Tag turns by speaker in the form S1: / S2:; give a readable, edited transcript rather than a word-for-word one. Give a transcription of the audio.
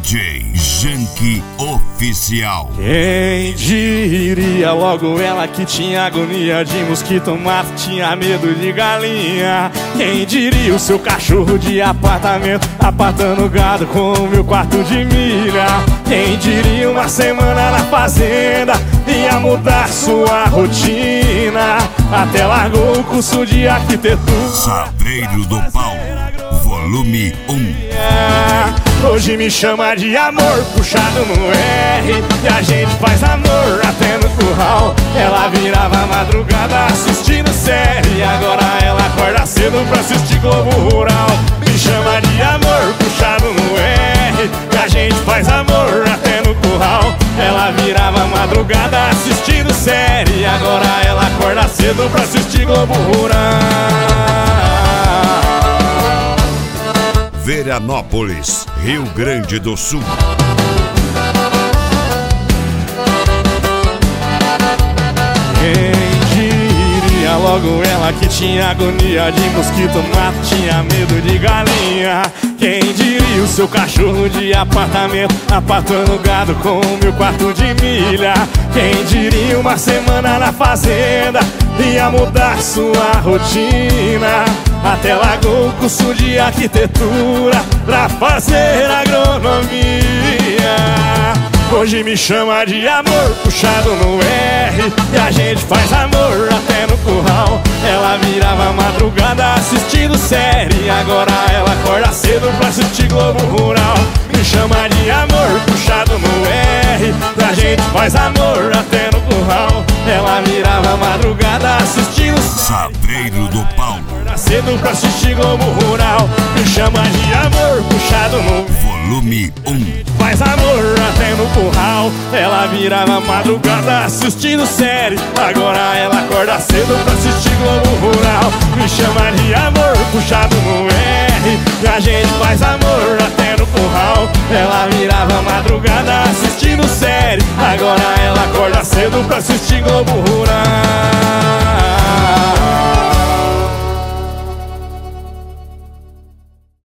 S1: DJ Janky Oficial.
S2: Quem diria, logo ela que tinha agonia de mosquito, mato, tinha medo de galinha. Quem diria o seu cachorro de apartamento, apartando gado com o meu quarto de milha. Quem diria uma semana na fazenda ia mudar sua rotina, até largou o curso de arquitetura.
S1: Savreiro do Paulo, volume 1.
S2: Hoje me chama de amor, puxado no R, e a gente faz amor até no curral. Ela virava madrugada assistindo série, agora ela acorda cedo pra assistir Globo Rural. Me chama de amor, puxado no R, e a gente faz amor até no curral. Ela virava madrugada assistindo série, agora ela acorda cedo pra assistir Globo Rural.
S1: Veranópolis, Rio Grande do Sul.
S2: Quem diria, logo ela que tinha agonia de mosquito, mato, tinha medo de galinha. Quem diria o seu cachorro de apartamento, apartando gado com o meu quarto de milha. Quem diria uma semana na fazenda ia mudar sua rotina, até largou o curso de arquitetura pra fazer agronomia. Hoje me chama de amor, puxado no R, e a gente faz amor até no curral. Ela virava madrugada assistindo série, agora ela acorda cedo pra assistir Globo Rural. Me chama de amor, puxado no R, e a gente faz amor até no curral. Ela virava madrugada assistindo
S1: Savreiro do Paulo,
S2: cedo pra assistir Globo Rural. Me chama de amor, puxado no
S1: volume 1.
S2: faz amor até no curral. Ela virava madrugada assistindo série, agora ela acorda cedo pra assistir Globo Rural. Me chama de amor, puxado no R, e a gente faz amor até no curral. Ela virava madrugada assistindo série, agora ela acorda cedo pra assistir